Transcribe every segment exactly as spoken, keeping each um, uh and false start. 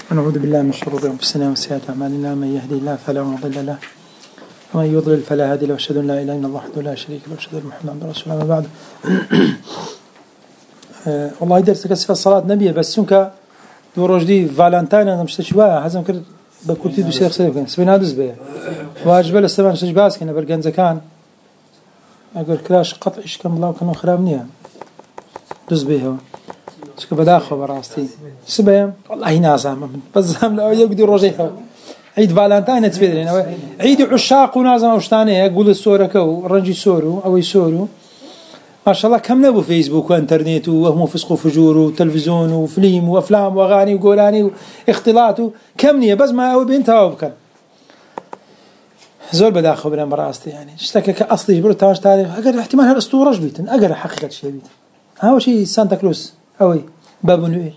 ونعوذ بالله من شرور أنفسنا وسيئات أعمالنا، من يهدي الله فلا مضل له ومن يضلل فلا هادي له، وأشهد أن لا إله إلا الله وحده لا شريك له، وأشهد أن محمدا عبده ورسوله. أما بعد أه والله درسك صفة الصلاة نبيه بس سنك دور جديد فالنتين أنا مش تشبه حزم كر بكرتي دو شيخ سيف سبين هذا زبيه واجب الاستماع سجباس كنا برجان زكان أقول كلاش قطع إيش كم الله كانوا خرابنيها دز بيه شو بداخل براستي سبيه والله نازم بس زم لا يقدر رجيها عيد فالنتين تفيدني عيد عشاق ونازم وشتاني يقول السورة كو رنجي سورو أو يسورو ما شاء الله كم نبو فيسبوك وانترنت وهم فسق وفجور وتلفزيون وفيلم وافلام واغاني وقولاني واختلاط كم نيه بس ما هو بنتها وبكن زول بدا خبره براستي يعني اشتكى كاصلي جبر تاج تاريخ اقدر احتمال هالاسطوره جبيتن اقدر حقيقه شيء بيت ها شيء سانتا كلوس اوي باب نويل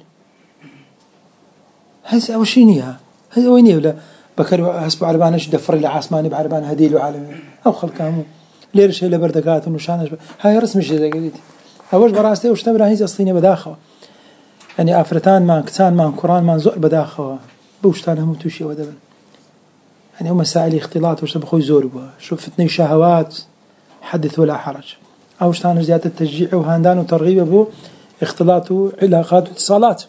هذا او شيء نيها هذا ويني ولا بكر حسب عربانش دفر لي عاسماني بعربان هديل وعالم او خلكامو لير شيء لبردقات ونشانش هاي رسم شيء زي قلت اوش براستي وش تبرا هي اصليني بداخه يعني افرتان ما كتان ما قران ما زول بداخه بوشتان هم توشي ودبن يعني هم مسائل اختلاط وش بخوي زوربه شوف فتني شهوات حدث ولا حرج او شتان زياده التشجيع وهاندان وترغيب ابو اختلاط وعلاقات واتصالات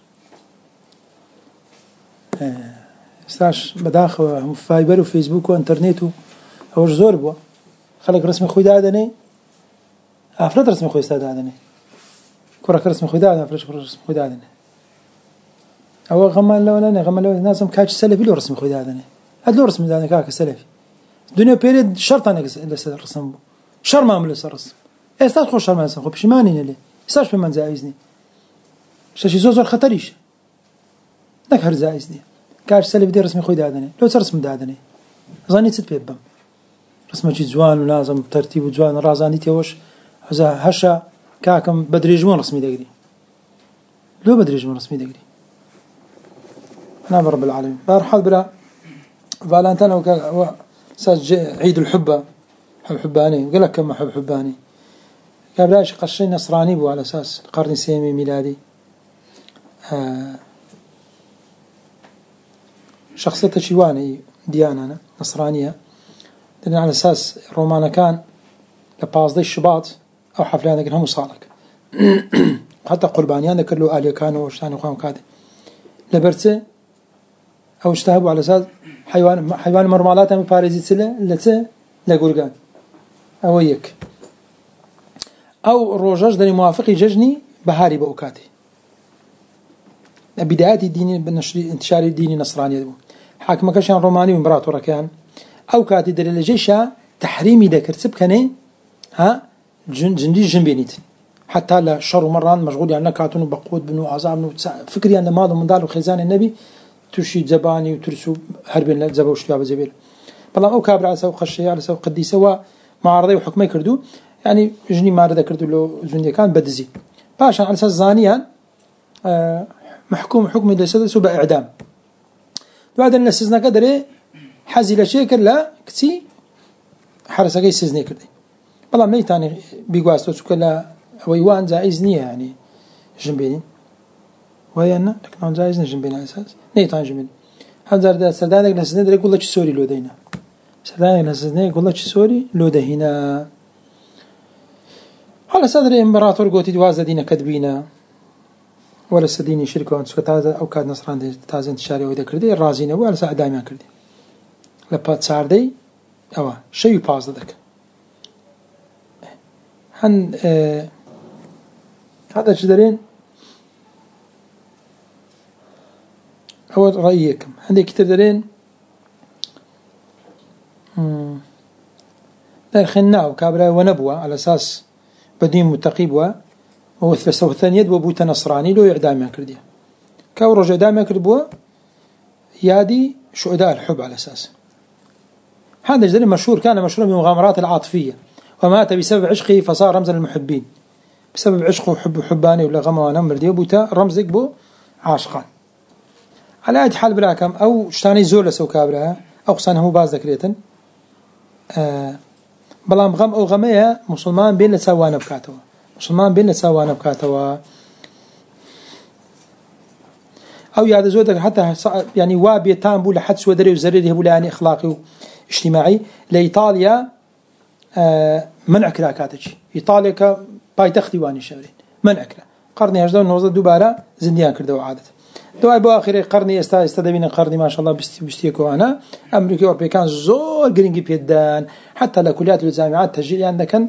استاش بداخه فايبر وفيسبوك وانترنت اوش زوربه خلق رسم خوي دادني افرد رسم خوي دادني كره رسم خوي دادني افرد رسم خوي دادني او غمان لو انا غمان لو لازم كاش سلفي له رسم خوي دادني هاد له رسم دادني كاك سلفي الدنيا بيريد شرط انا لسه الرسم شر ما عمل الرسم استاذ خوش شر ما رسم خو بشماني لي استاش بمن زايزني شي زوز الخطريش نكهر زايزني كاش سلفي دي رسم خوي دادني لو ترسم دادني ظنيت تبيبم رسمه جوان ولازم ترتيب جوان رازانيتي وش هذا هشا كاكم بدريجون رسمي دقري لو بدريجون رسمي دقري أنا برب العالمين بارحال بلا فالنتين و ساج عيد الحبة حب حباني قال لك كم حب حباني قال بلاش قشي نصراني بو على أساس القرن السيمي ميلادي آه شخصية شيواني ديانة أنا نصرانية لأن على أساس رومانا كان لبازدي الشباط أو حفلان ذكر هم صالك حتى قربانيان ذكر له آلية كانوا وشتاني وقام كادي لبرته أو اشتهبوا على أساس حيوان حيوان مرمالات من باريزيت سلة لته لقرقان أو يك أو روجاج دني موافقي ججني بهاري بأوكاتي بدايات الدين بالنشر انتشار الدين النصراني حاكم كان روماني وإمبراطور كان أو كاتي در الجيشة تحريمي ذكر سبكني ها جندي جنبينيت حتى لا شر مران مشغول يعني كاتون بقود بنو عزام بنو فكري أن ماضي من دار خزان النبي تشي زباني وترسو حربين لا زبا وشتوا بزبيل بالله أو كابر على سو خشية على سو قديسة ومعارضة وحكمي كردو يعني جني معارضة كردو لو زندي كان بدزي باشا على أساس زانيا آه محكوم حكم لسدس بإعدام بعد أن السجن قدره حزي لشيء كلا كتي حرسة جاي سجني كردي والله ما يتاني بيجواستو سكلا ويوان زايزني يعني جنبيني ويانا لكن زايزني جنبيني على أساس نيتان جنبيني هذا ده سردانك نسجني ده يقول لك سوري لو دينا سردانك نسجني يقول لك سوري لو ده هنا على صدر الإمبراطور قوتي دوازة دينا كتبينا ولا سديني شركة وان سكت هذا أو كاد نصران ده تازن تشاري وده كردي الرازينه ولا ساعة دائما كردي لبات ساردي أوه شيء يباز ذاك هن آه هذا جدرين أول رأيكم عندي كتير درين ده الخناء وكابرا ونبوة على أساس بدين متقيبوا وثلاثة وثانية وبوت نصراني لو إعدام كردي كورج إعدام كردبوا يادي شهداء الحب على أساس هذا جدرين مشهور كان مشهور بالمغامرات العاطفية ومات بسبب عشقه فصار رمزا للمحبين بسبب عشقه وحب حباني ولا غما ونمر دي بوتا رمزك بو عاشقان على أي حال براكم أو شتاني زول سو كابرها أو قصانه مو باز ذكريتن آه بلام غم أو غمية مسلمان بين لسوانا بكاتوا مسلمان بين لسوانا بكاتوا أو يعد زودك حتى يعني وابيتان بولا حدث ودري وزريره بولا يعني أخلاقي واجتماعي. لإيطاليا آه منع كلا كاتج إيطاليا كبايتخت ديواني شهرين منع كلا قرني هجدون نوزد دوباره زنديان كردوا عادة دواء بآخر قرني است استدبين قرني ما شاء الله بست بستيكو أنا أمريكا أوروبيا كان زور جرينجي بيدان حتى لكليات والجامعات تشجيع عندك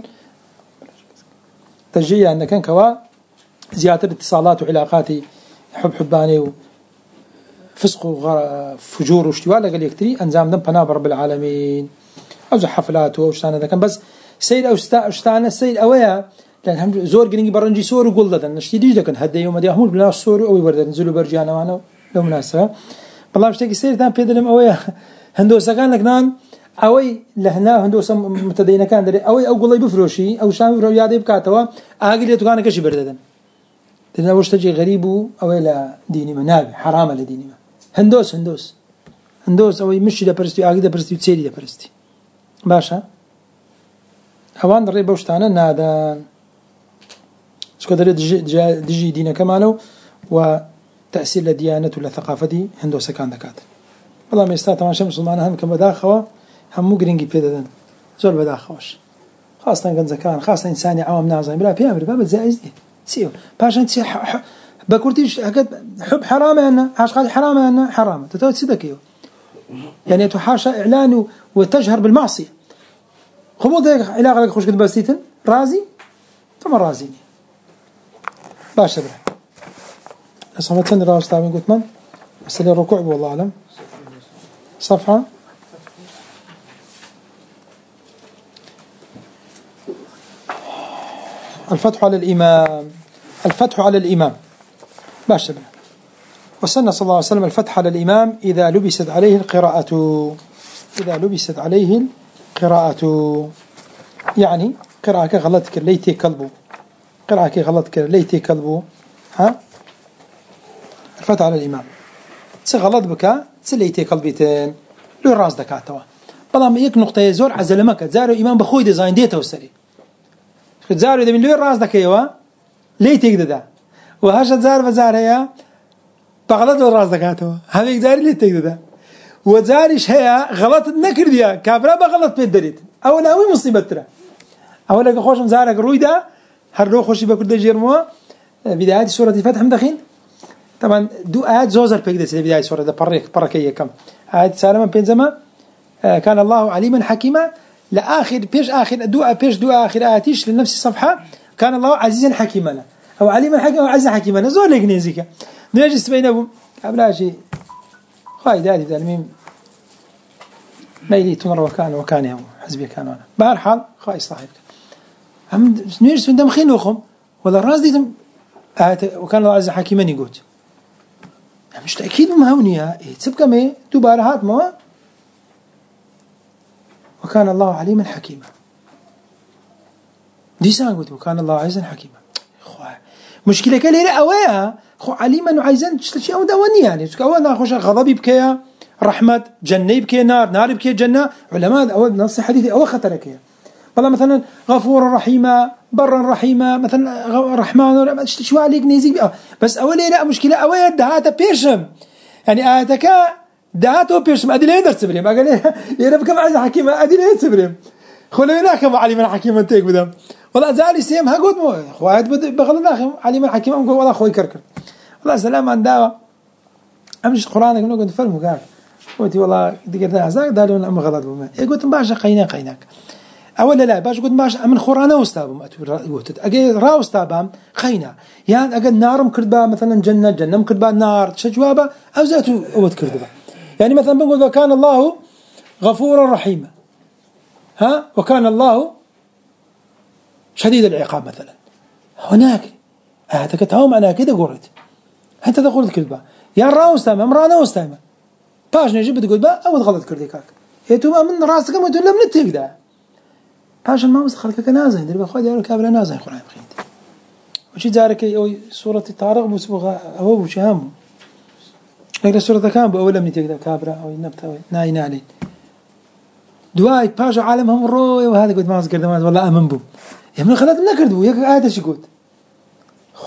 تشجيع عندك كوا زيادة اتصالات وعلاقات حب حباني وفسق وفجور واشتواء لقال يكتري أنزام دم بناب رب العالمين أو حفلات وشتان هذا كان بس سيد أو ستا شتان السيد أويا لأن هم زور جرينجي برنجي سور وقول ده نشتي لكن هدا يوم ده يحمل بلا سور أو يبرد نزلوا برجعنا معنا لو مناسبة بالله مش تيجي سير تام بيدلم أويا هندوسا كان لكنان أوي لهنا هندوسا متدينة كان دري أوي أو قولي بفروشي أو شام بفروشي يادي بكاتوا أجل يتوقعنا كشي بردن لأنه وش تجي غريب أوي لا ديني ما نابي حرام على ديني ما هندوس هندوس هندوس أوي مشي ده برستي أجل ده برستي وتسيري ده برستي باشا أوان دري بوشتانا نادا شو قدر دجي دجي دينا كمانو وتأثير لديانة ولا ثقافة هندوسا كان دكات والله ما يستطيع طبعا شمس المعنى هم كم بداخوا هم مو جرينجي بيدن زول بداخوش خاصة كان زكان خاصة إنساني عوام نازل بلا في أمر باب زائز دي سيو باش أنت بكرتيش حب حرام أنا عاش قال حرام أنا حرام تتوت سيدك يو يعني تحاشى إعلان وتجهر بالمعصية خبوط هيك علاقة لك خوش قد بسيتن رازي ثم رازيني باش تبرع صفتني راس تابين قلت من أسألي الركوع والله أعلم صفحة الفتح على الإمام الفتح على الإمام باش تبرع وسنة صلى الله عليه وسلم الفتح على الإمام إذا لبست عليه القراءة إذا لبست عليه القراءة يعني قراءة غلطك ليتي كلبه قراءة غلطك ليتي كلبه ها الفتح على الإمام تغلط بك تسليتي قلبيتين لو راس دكاتوا بلام يك نقطة زور عزلمك زارو إمام بخوي ديزاين ديته وسري زارو إذا من لو راس دكيوا ليتي كده وهاش زار بزار هي بغلط الراس دكاتوا هذيك زاري ليتي كده وزارش هي غلط نكر ديا كابرا بغلط بيدريت أولا هو مصيبة ترى أولا خوش مزارك رويدا هرلو خوشي بكل جيرمو بداية سورة الفتح مدخين طبعا دو آيات زوزر بيقدس بداية سورة ده بريك بركية كم آيات سالما بينزما آه كان الله عليما حكيما لآخر بيش آخر دو بيش دو آخر آياتيش لنفس الصفحة كان الله عزيزا حكيما أو عليما حكيما أو عزيزا حكيما زور لإنجليزيك نجلس بينهم قبل شيء خايد هذه بالميم ميلي تمر وكان وكان يوم حزبي كان أنا بهالحال خايس صاحبك هم نجلس من دم خيلوخم ولا الراس دي آيات وكان الله عزيزا حكيما يقول مش تأكيد مهونية تبقى مي تبارهات مو وكان الله عليما حكيما دي سانقول وكان الله عزيزا حكيما مشكلة كلها لا أويها خو عليما وعايزين تشتري أو دواني يعني أولا خوش غضب بكيا رحمة جنة بكيا نار نار بكيا جنة علماء أول نص حديثي أو خطرك والله مثلا غفور رحيما برا رحيما مثلا رحمن شو عليك نيزي بس أولي لا مشكلة أولي دهاتا بيرشم يعني آتك دهاتا بيرشم أدي لين درس بريم أقول لي يا رب كم عايز حكيمة أدي لين تبريم خلوا هناك علي من حكيمة تيك بدم والله زالي سيم هقول مو خوات بغلنا علي من حكيمة أقول والله خوي كركر والله سلام عن دعوة أمشي القرآن كنا قلت فيلم وقال قلت والله دقيقة هذاك دالون أم غلط بما قلت مباشر قينا قيناك أولا لا باش قلت باش من خورانه وستابم قلت أجي راو ستابم خينا يعني أجي النار مكربا مثلا جنة جنة مكربا نار شجوابا أو ذاته أود كربا يعني مثلا بنقول وكان الله غفورا رحيما ها وكان الله شديد العقاب مثلا هناك هذا كتهم أنا كده قلت أنت تقول كربا يا راو ستابم أمرانا وستابم باش نجيب تقول با أود غلط كرديكاك يتوما من راسك ما تقول لم نتقدر باش الماوس خلك كنازه درب اخوي ديالو كابلا نازه القران بخيت وشي جارك او سوره الطارق مسبغه او وشام لكن سوره كان باول من تقدر كابرا او نبته او ناي نالي دواي باش عالمهم روي وهذا قد ما قد ما والله امن بو يا من خلات نكردو ياك عاده شي قلت خواه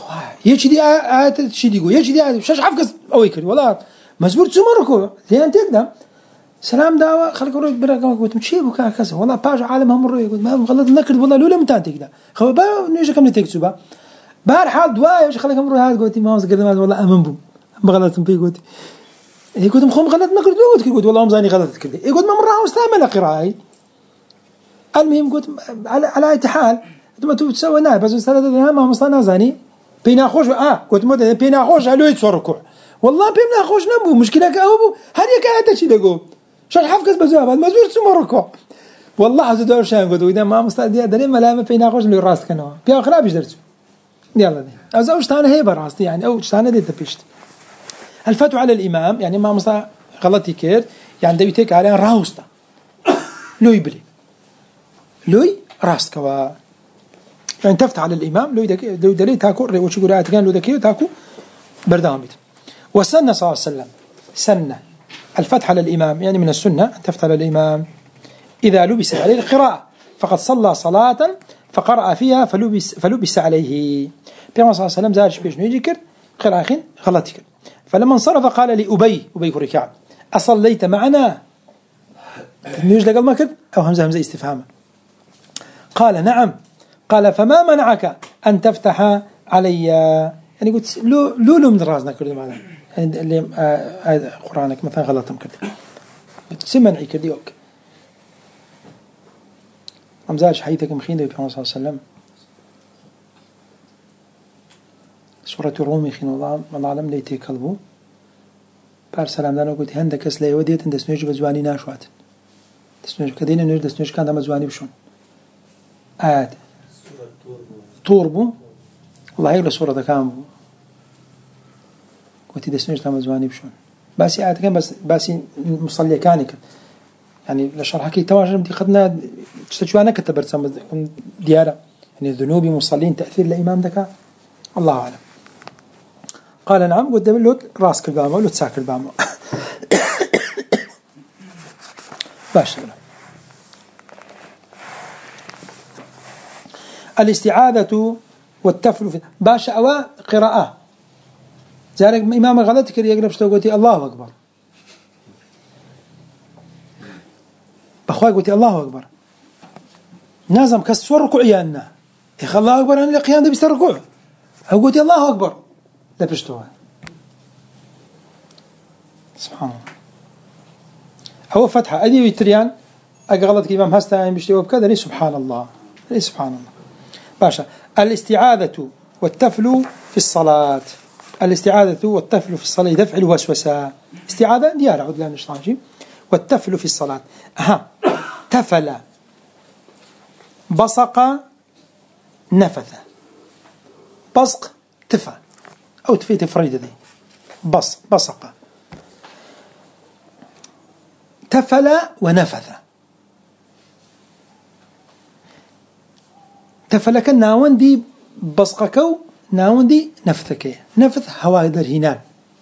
يجي دي آيات تشي يقول يجي دي آيات شاش حفكس أو يكري والله مزبور تسمركوا ليه أنت كده سلام دعوة خلك روح برا قلت مشي بكا كذا والله باج عالم هم روح قلت ما غلط نكرد والله لولا متى تكده خو با نيجي كم نتكسبها بار حال دواء وش خلك هم روح هاد قلت ما وصل قدام والله أمن بو بغلط بي قلت يقول مخهم غلط نكرد قلت قلت والله مزاني غلط كده يقول ما مرة واستعمل قراءة المهم قلت على على أي حال ثم تسوي نار بس ثلاثة أيام ما مصنع زاني بينا خوش آه قلت مدة بينا خوش على يتصركوا والله بينا خوش نبو مشكلة كأبو هذه كأنت شيء لقوا شال حفكس بزواب المزور تسمركوا والله عز وجل شان قلت وإذا ما مصنع دي دليل ما لا ما بينا خوش اللي راس كانوا بيا خراب يجدرسوا يلا دي أزوج تانا هي براستي يعني أو تانا دي تبيشت الفتوى على الإمام يعني ما مصنع غلطي كير يعني ده يتك عليه راوستا لو يبلي لوي راس كوا يعني تفتح على الإمام لو يدك لو دليل تاكو وش يقول آيات كان لو دكيو تاكو برداميت والسنة صلى الله عليه وسلم سنة الفتح على الإمام يعني من السنة أن تفتح على الإمام إذا لبس عليه القراءة فقد صلى صلاة فقرأ فيها فلبس فلبس عليه بيما صلى الله عليه وسلم زاد شبيش نيجيكر قراءة غلطك فلما انصرف قال لأبي أبي كركعب أصليت معنا نيجي لقل ما كد أو همزة همزة استفهام قال نعم قال فما منعك أن تفتح علي يعني قلت لو لو من راسنا كردي معنا يعني اللي آه قرآنك مثلا غلطهم كردي سمنعي كردي أوك أمزاج حيثك مخين دي بيان صلى الله عليه وسلم سورة الروم خين الله من عالم ليتي كلبو بار سلام دانا قلت هندك أسلا وديت دسنوج بزواني ناشوات دسنوج كدين نوج دسنوج كان دم زواني بشون آيات توربو والله يقول سورة كامبو قلت دسنوج دم زواني بشون باسي آيات كان بس باسي مصلي كانك يعني لشرح كي تواجد بدي خدنا تشتجوانا كتبرت سام ديارة يعني ذنوبي مصلين تأثير الإمام دكا الله أعلم قال نعم قدام له راس كلبامه له تساك كلبامه باش الاستعاذة والتفل في باش أوا قراءة ذلك إمام غلط كري يقرب شتوقتي الله أكبر بخواي قلتي الله أكبر نازم كسور ركوعيانا إخ الله أكبر أنا القيام ده بيستر ركوع أو قلتي الله أكبر لا بشتوها سبحان الله هو فتحة أدي ويتريان أغلط كإمام هستا يعني بيشتوها بكذا ليه سبحان الله ليه سبحان الله باشا الاستعاذة والتفل في الصلاة الاستعاذة والتفل في الصلاة دفع الوسوسة استعاذة ديار عود لنا نشطانجي والتفل في الصلاة أها تفل بصق نفث بصق تفى أو تفي تفريد ذي بص بصق تفل ونفث تفلك ناوندي بصقكو ناوندي نفثك نفث هواء درهنان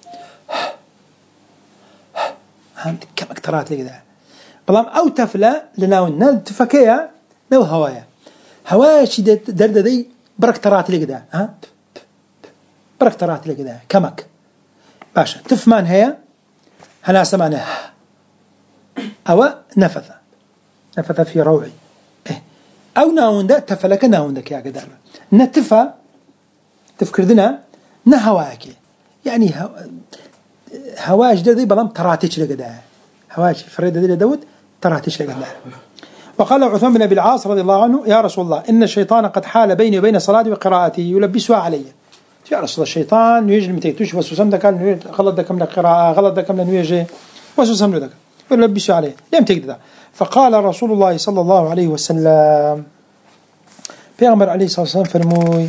كم اكترات لي كذا بلام أو تفلى لناون تفكيا نو هوايا هوايا شدة درد ذي بركترات لي كذا ها بركترات لي كذا كمك باشا تفمان هي هنا سمعنا أو نفث نفث في روعي إيه. أو ناون ده تفلك ناون ده كيا كذا نتفى تفكر ذنا نهواك يعني هو هواش ذي بلام تراتيش لقدا هواش فريد ذي داود تراتيش لقدا وقال عثمان بن أبي العاص رضي الله عنه يا رسول الله إن الشيطان قد حال بيني وبين صلاتي وقراءتي يلبسها علي يا رسول الله الشيطان يجي متيتوش وسوسم ده كان غلط ده كم قراءة غلط ده كم نويجي وسوسم له ده يلبسها عليه لم تقدر فقال رسول الله صلى الله عليه وسلم بيغمر عليه الصلاة والسلام فرموي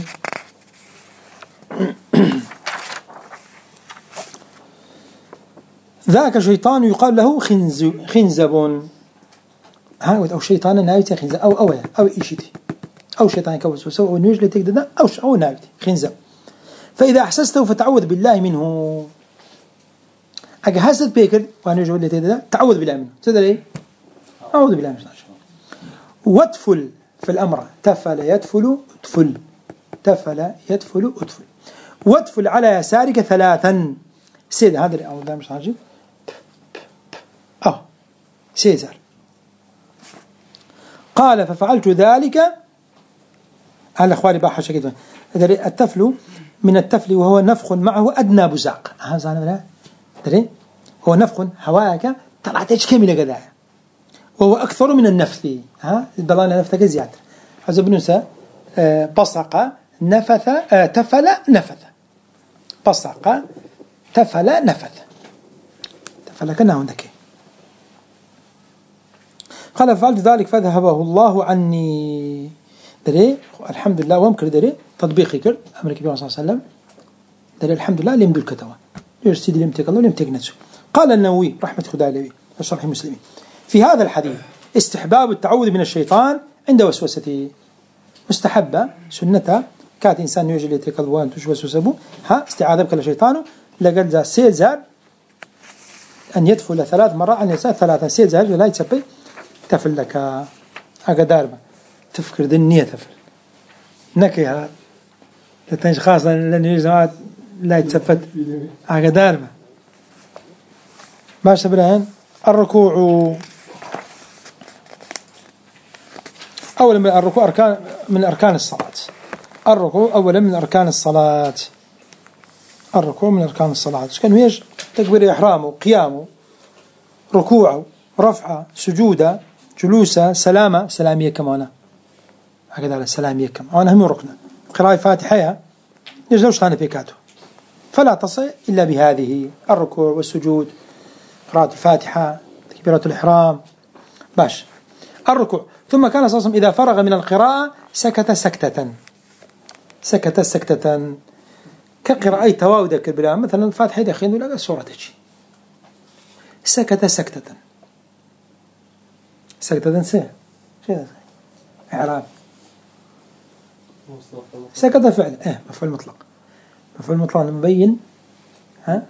ذاك شيطان يقال له خنز خنزب ها أو شيطان ناويت خنزب أو أو أو إيشتي أو شيطان كوسوسة أو نيجي تقدر أو أو ناويت خنزب فإذا أحسسته فتعوذ بالله منه أجهزت بيكر وأنا جوا اللي تقدر تعوذ بالله منه تدري إيه أعوذ بالله منه وتفل في الأمر تفل يتفل تفل تفل يتفل أتفل وادفل على يسارك ثلاثا. سيد هذا اللي أول مش عاجب أه سيزر. قال ففعلت ذلك على أخواني باحشة كده. التفل من التفل وهو نفخ معه أدنى بزاق. هذا أنا دري هو نفخ هواك طلعت إيش كمية قدايا وهو أكثر من النفث. ها ضلنا نفثك زيادة. هذا بنسى بصق نفث تفل نفث بصق تفل نفث تفل كنا عندك. قال فعلت ذلك فذهبه الله عني. دري الحمد لله وامكر دري تطبيقي كر أمريكا صلى الله عليه وسلم. دري الحمد لله اللي يمدل كتوا ليش سيدي اللي يمتك الله اللي يمتك نفسه. قال النووي رحمة خدا عليه في شرح مسلم في هذا الحديث استحباب التعوذ من الشيطان عند وسوسته. مستحبة سنة كات إنسان يوجد يترك الوان تشوسوسه ها استعاذة بك الشيطان لقد ذا سيزار أن يدفل ثلاث مرات عن يسار ثلاثة سيزار لا يتسبي تفل لك أقدار تفكر ذي النية تفل نكي هذا لتنش خاصة لأن يجب لا يتسفد أقدار باش تبرهن. الركوع أولا من الركوع أركان من أركان الصلاة. الركوع أولا من أركان الصلاة. الركوع من أركان الصلاة. كان ويش تكبير إحرامه قيامه ركوعه رفعه سجوده جلوسه سلامه سلامية كمان هكذا على سلامية كم أنا هم ركنا قراءة فاتحة نجلوش ثاني فيكاته فلا تصل إلا بهذه الركوع والسجود قراءة الفاتحة تكبيرة الإحرام باش الركوع. ثم كان صلى الله عليه وسلم إذا فرغ من القراءة سكت سكتة سكت سكتة كقراءة تواود كبيرة مثلا الفاتحة داخلين ولا سورة تجي سكت سكتة سكتة سه شيء إعراب سكت فعل إيه مفعول مطلق مفعول مطلق مبين ها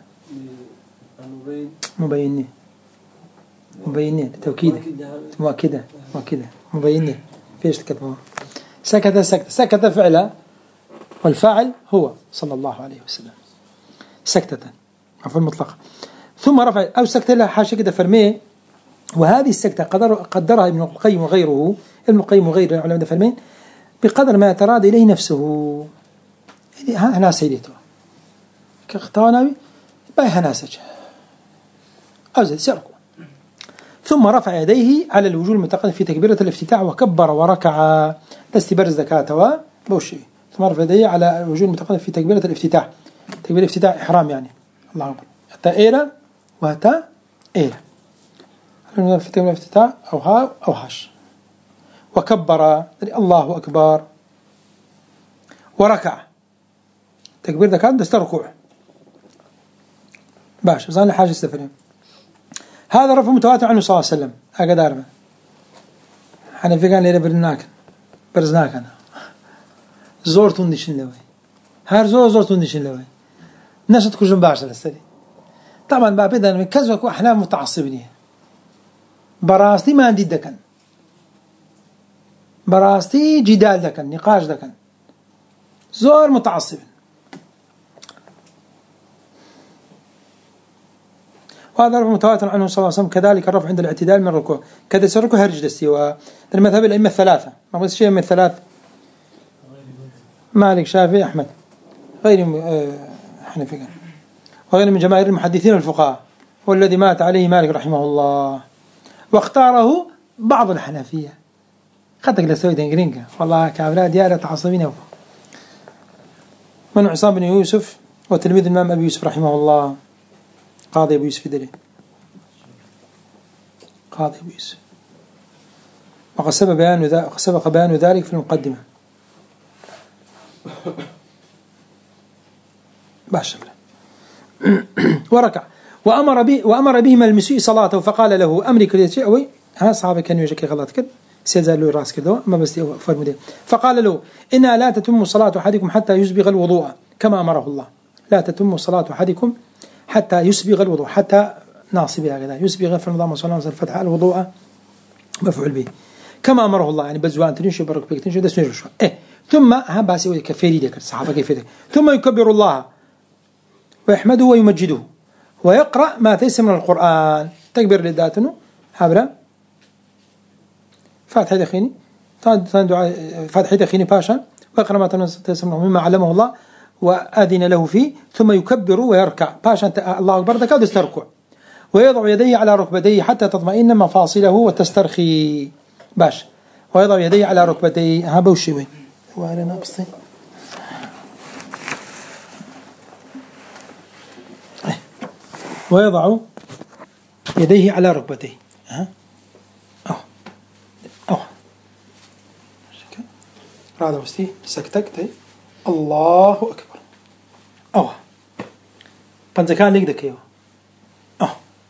مبينين مبينين توكيد مؤكدة مؤكدة مبينين فيش تكتبه سكت سكت سكت فعله والفاعل هو صلى الله عليه وسلم سكتة مفعول مطلق. ثم رفع أو سكتة لها حاشة كده فرميه. وهذه السكتة قدر قدرها ابن القيم وغيره ابن القيم وغيره العلماء فرمين بقدر ما يتراد إليه نفسه. ها هنا سيدته كاختانا باي هناسج أو زي سرقوا. ثم رفع يديه على الوجوه المتقدم في تكبيرة الافتتاح وكبر وركع تستبر زكاته بوشي. ثم رفع يديه على الوجوه المتقدم في تكبيرة الافتتاح تكبيرة الافتتاح إحرام يعني الله أكبر حتى إيرا وهتا إيرا في تكبيرة الافتتاح أو ها أو هاش وكبر الله أكبر وركع تكبير ذكاء دست ركوع باش زان حاجة استفرين. هذا رفع متواتر عنه صلى الله عليه وسلم أقدار من حنفي كان ليرة برناك برزناك أنا زور تندشين لوي هار زور زور تندشين لوي ناس تكون باشا للسري طبعا بابدا من كذا كو أحلام متعصبين براستي ما عندي دكان براستي جدال دكان نقاش دكان زور متعصب. وهذا رفع متواتر عنه صلى الله عليه وسلم. كذلك الرفع عند الاعتدال من الركوع كذا الركوع هرج الاستواء. المذهب الأئمة الثلاثة ما بس شيء من الثلاث مالك شافعي أحمد غير حنفي وغير من جماهير المحدثين والفقهاء والذي مات عليه مالك رحمه الله واختاره بعض الحنفية. خدك لسوي دنجرينجا والله كأولاد يا تعصبين. من عصام بن يوسف وتلميذ الإمام أبي يوسف رحمه الله قاضي أبو يوسف دليل قاضي أبو يوسف وقد سبق بيان ذلك سبق بيان ذلك في المقدمة باش وركع وأمر به وأمر بهما المسيء صلاته فقال له أمري كل شيء أوي ها صحابة كانوا يجيك غلط كده سيزال له الراس كده ما بس فرمده فقال له إنها لا تتم صلاة أحدكم حتى يسبغ الوضوء كما أمره الله. لا تتم صلاة أحدكم حتى يسبغ الوضوء حتى ناصبها كذا يسبغ في النظام صلى الله عليه وسلم الفتح الوضوء مفعول به كما أمره الله يعني بزوان تنشي برك بك تنشي ده سنجر شو إيه ثم ها باسي كفيري ذكر الصحابة كيف ذكر ثم يكبر الله ويحمده ويمجده ويقرأ ما تيسر من القرآن. تكبير للداتنو حبرا فاتحة دخيني فاتحة دخيني باشا، ويقرأ ما تيسر منه مما علمه الله وأذن له فيه، ثم يكبر ويركع باشا الله أكبر دكاد يستركع، ويضع يديه على ركبتيه حتى تطمئن مفاصله وتسترخي باش، ويضع يديه على ركبتيه هذا وش وين وأنا ناقصي ويضع يديه على ركبتيه ها أو أو هذا وستي سكتك الله أكبر أو بنزكان ليك دكيو أو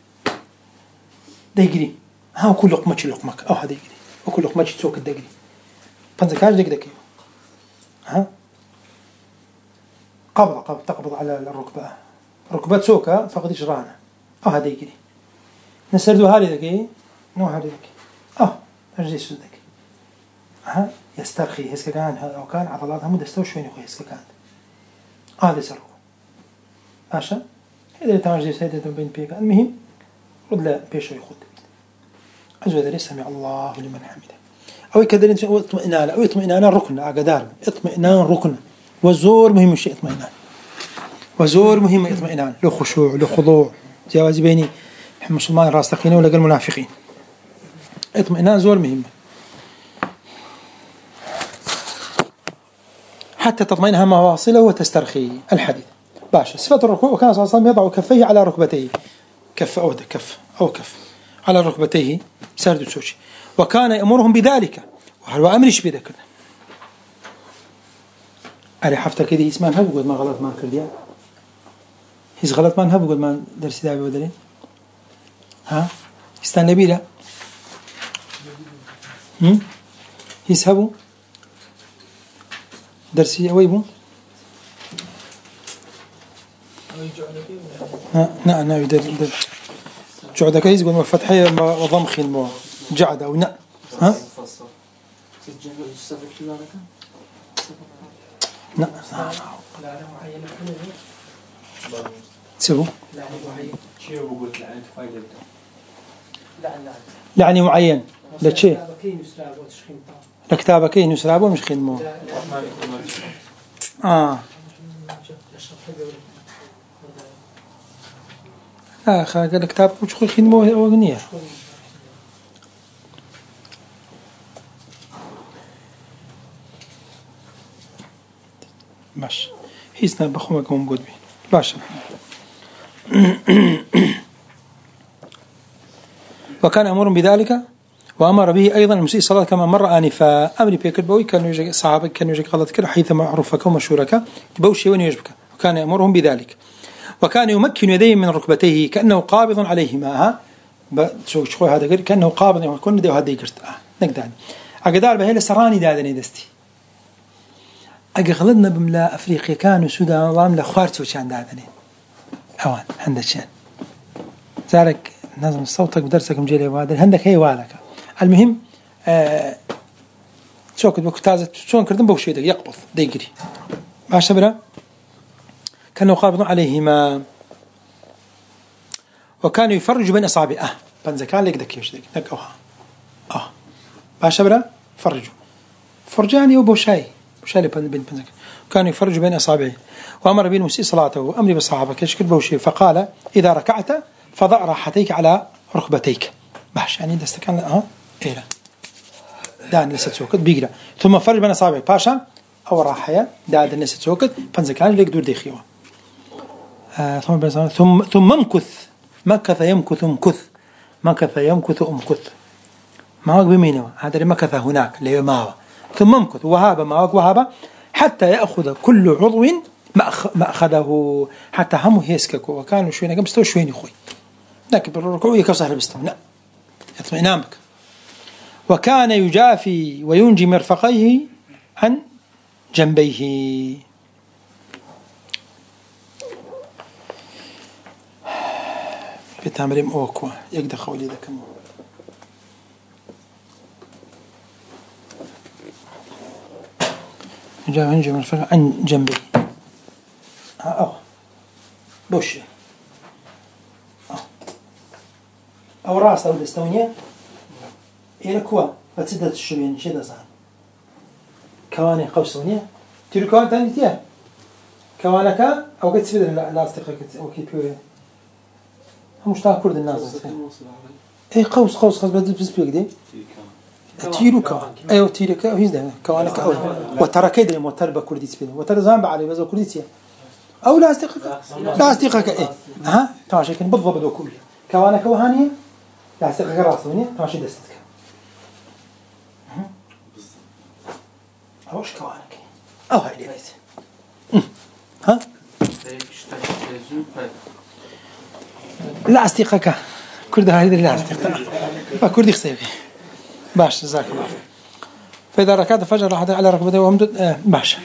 ده يجري ها وكل لقمة لقمك أو هذا يجري وكل لقمة تسوق ده يجري بنزكان ليك دكيو ها قبض قبض تقبض على الركبة ركبة سوكا فقد إجرانا أو هذا يجري نسردو هالي ذكي نو هالي ذكي أو أرجع سودك ها يسترخي هسك كان أو كان عضلاتها مدستو شوي نخوي هسك كان هذا سرقو عشان هذا تمرجي سيدة بين بيك المهم رد لا بيشو يخد أزود لي سمع الله لمن حمده أو كذا أو اطمئنان أو اطمئنان ركن أقدار اطمئنان ركن وزور مهم الشيء اطمئنان وزور مهم اطمئنان له خشوع له خضوع جواز بيني مسلمان راسخين ولا المنافقين اطمئنان زور مهم حتى تطمئنها مواصله وتسترخي الحديث باشا. صفة الركوع وكان صلى الله عليه وسلم يضع كفيه على ركبتيه كف أو كف أو كف على ركبتيه سارد سوشي وكان يأمرهم بذلك وهل أمرش بذلك أري حفتك كذي اسمها هبقول ما غلط ما كرديا هيز غلط ما هبقول ما درس دابي ودلين ها استنى بيلا هم هيز هبو درسي ويبو نا نا يدر يدر جعدك هيز قول ما فتحية وضم خين مو جعد أو نا ها لا سبو لعني معين لا شيء لكتابك كين يسرابه مش خدمه آه لا خلاص الكتاب مش خدمه أغنية باش هيسنا بخومك موجود بي باش وكان أمر بذلك وأمر به أيضا المسيء الصلاة كما مر آنفا أمري بيكر بوي كانوا يجي صحابة كانوا يجي قضاء كده حيث معروفك ومشهورك بوشي وين يجبك وكان يأمرهم بذلك وكان يمكن يديه من ركبتيه كأنه قابض عليهما ها بتشوف شو هذا غير كأنه قابض يكون ده هذا يقرت آه نقدر أقدار بهيل سراني دادني دستي أغلبنا بملا أفريقيا كانوا سودان واملا خوارتو كان دادني أوان عندك شان ذلك نظم صوتك بدرسك مجيلي وهذا عندك هي والك المهم آه شوكت بكتازة شون كردن بوشي ده يقبض ده يجري ما شبره كانوا قابضون عليهما وكان يفرج بين أصابعه بنزكان لك دك يش دك أوها آه ما شبره فرجوا فرجاني وبوشاي بوشاي بين بين بنزك كان يفرج بين أصابعه وأمر به المسيء صلاته وأمر بالصحابة كشكل بوشي فقال إذا ركعت فضع راحتيك على ركبتيك باش يعني دستكان اه إيه لا دان لسه سوكت بيقرا ثم فرج بين أصابعك باشا أو راحية دان لسه سوكت بنزكان لك دور ديخيوا آه ثم بين ثم ثم امكث مكث يمكث امكث مكث يمكث امكث ما هو بمينه هذا اللي مكث هناك اللي ما هو ثم امكث وهاب ما هو وهاب حتى يأخذ كل عضو ما أخذه حتى همه هيسكك وكانوا شوينا قم استوى شويني خوي لكن بالركوع يكسر بستم لا اطمئنان بك وكان يجافي وينجي مرفقيه عن جنبيه بتمرين أوكوا يقدر خولي ذا كم يجافي وينجي مرفقيه عن جنبيه أو بوشي أو راس أو دستونية إلى كوا فتسدت الشبين شيء ده صار كواني قوسونية تلو كوان تاني تيا كوانك أو قد سفيد لا استقرك أو كي بيوه هم مشتاق كرد الناس إيه قوس قوس قوس بدل بس بيقدي تيرو كوان أيوة تيرو كوان هيز ده كوانك أو وترى كده موتر بكردي سفيد وترى زمان بعلي بس كردي تيا أو لا استقرك لا استقرك إيه ها تماشي كن بالضبط وكل كوانك وهانية لا استقرك راسونية تماشي دستك أوش كوانك أو هاي ليت ها لا أستيقك كرد هاي لا أستيقك فكردي خسيبي باش جزاك الله فإذا ركعت فجر راح على ركبتيه ومدد آه باش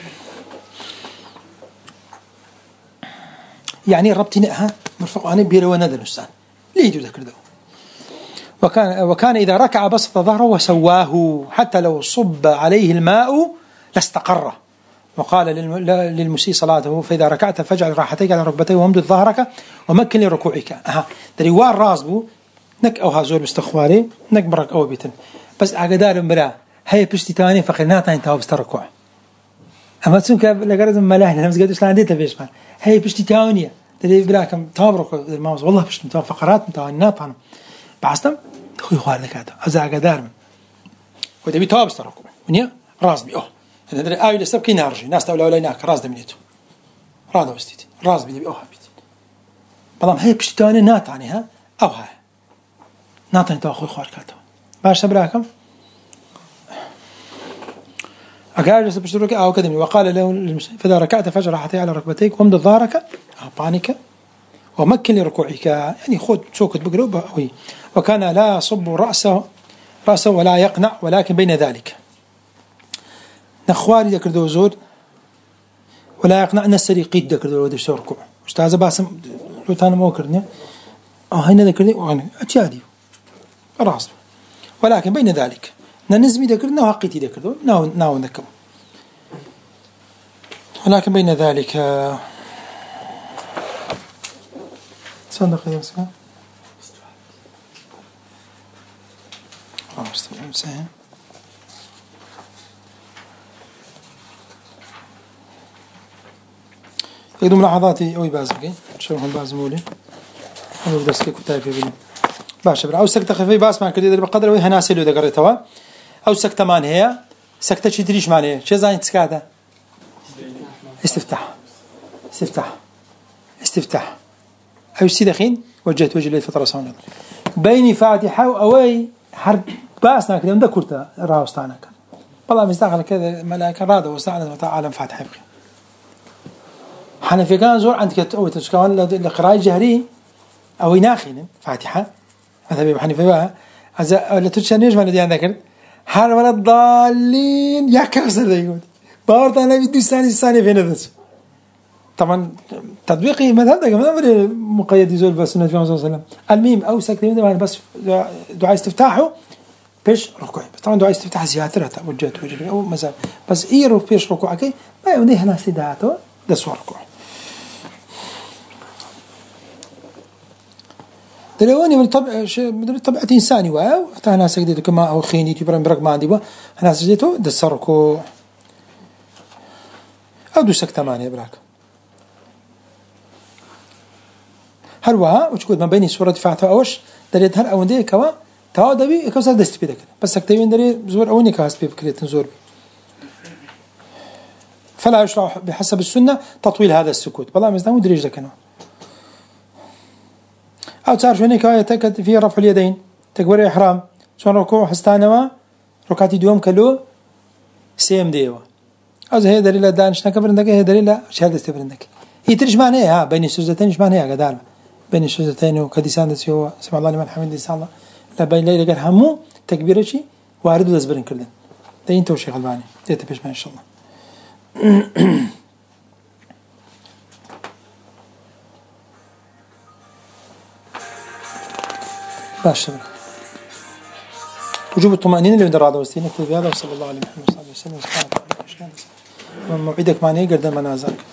يعني ربطناها مرفقاني بيرو ندر السان ليه يجوز ذكر ده وكان وكان إذا ركع بسط ظهره وسواه حتى لو صب عليه الماء لاستقر وقال للمسيء صلاته فإذا ركعت فاجعل راحتيك على ركبتيه وامدد ظهرك ومكن لركوعك أها دريوار راسبو نك أو هازور مستخواري نك برك أو بيتن بس عقدار مرا هي بشتي تاني فقرناتا انتهى بستركوع أما تسون كاب لقرز ملاهنا نمس قدوش لاندي تبيش مان هي بشتي تانية دري براكم تابرك الماوس والله بشتي متوا فقرات متوا ناطن بعستم خوي خوار لكاته أزا عقدار من وده بيتوا بستركوع ونيا راسبي أوه أنا دري آوي لسب كي نارجي ناس تقول أولي ناك راس دمنيتو رادا وستيتي راس بيدي أوه بيت بلام هي بشتي تانية ناطعني ها أو هاي ناطعني توا خوي خوار كاته باش براكم أكاد بشترك أو كذا وقال له فإذا ركعت فجر راحتي على ركبتيك وامد ظهرك أعطانك ومكن لركوعك يعني خذ سوكت بقلوب أوي وكان لا يصب رأسه رأسه ولا يقنع ولكن بين ذلك نخواري ذكر ذو زور ولا يقنع نسري قيد ذكر ذو ودش ركوع أستاذ باسم لو تانا موكرني أو هنا ذكرني وأنا أتشادي راس ولكن بين ذلك ننزمي ذكرنا وحقيتي ذكر ناو ناو نكم ولكن بين ذلك صندوق يا مسكين استوعب سهم يدو ملاحظاتي أوي بازمكي شوفوا البازمولي أنا بدرس كي كتاب في بني باش برا أو سكتة خفيفة باس ما كده بقدر وجه ناس اللي ذكرتها أو سكتة مان هي سكتة شي تريش معناه شو زين تسكاته استفتاح استفتاح استفتاح أو سيدخين وجهت وجه للفترة صانع بيني فاتحة وأوي حرب باسنا كده ذكرتها راوستانا كان والله مستعجل كذا ملاك رادة وساعدنا وتعالم فاتحة بخير حنفي كان زور عندك تقوي تسكان القراءة الجهري أو يناخين فاتحة هذا بيبقى حنفي بقى إذا لا تشنيش ما ندي عندك حال ولا الضالين يا كسر ذي بارت أنا بدي ثاني ثاني فين هذا طبعا تطبيقي مثلا ده كمان مقيد يزول بس النبي صلى الله عليه وسلم الميم أو سكتين ده بس دعاء استفتاحه بيش ركوع طبعا دعاء استفتاح زيادة وجهت وجهه أو مثلا بس إيه رو بيش ركوع كي ما يوديه هنا سيداته ده صور ركوع دلواني من طبع من طبيعة إنساني واو حتى أنا سجدته كما أو خيني تبرم برك ما عندي با أنا سجدته ده صار ركوع أو دو سكتة ماني براك هل وها وش قلت ما بيني سورة فاتحة أوش دريت هل أو ندي كوا تاو دبي كوسا دست بيدك بس سكتين دري زور أوني كاس بفكرة زور بي فلا يشرع بحسب السنة تطويل هذا السكوت والله مزنا مدريج ذاك أنا أو تعرف هناك آية تكت في رفع اليدين تكبر إحرام شون ركوع حستانوا ركعتي دوم كلو سيم ديوا أو هي دليل دانش نكبرندك هي دليل شهادة استبرندك هي ترجع معناها بين السجدتين إيش معناها قدام بين السجدتين وكديسان دسيو سمع الله لمن حمد ديسان الله لا بين ليلة قال همو تكبير شيء وارد وزبرن كردن ده أنت وشيء غلباني ده تبيش ما إن شاء الله باش وجوب الطمأنينة اللي بدر هذا وستين نكتب هذا وصلى الله عليه وسلم وصلى الله عليه وسلم موعدك معني قدر منازلك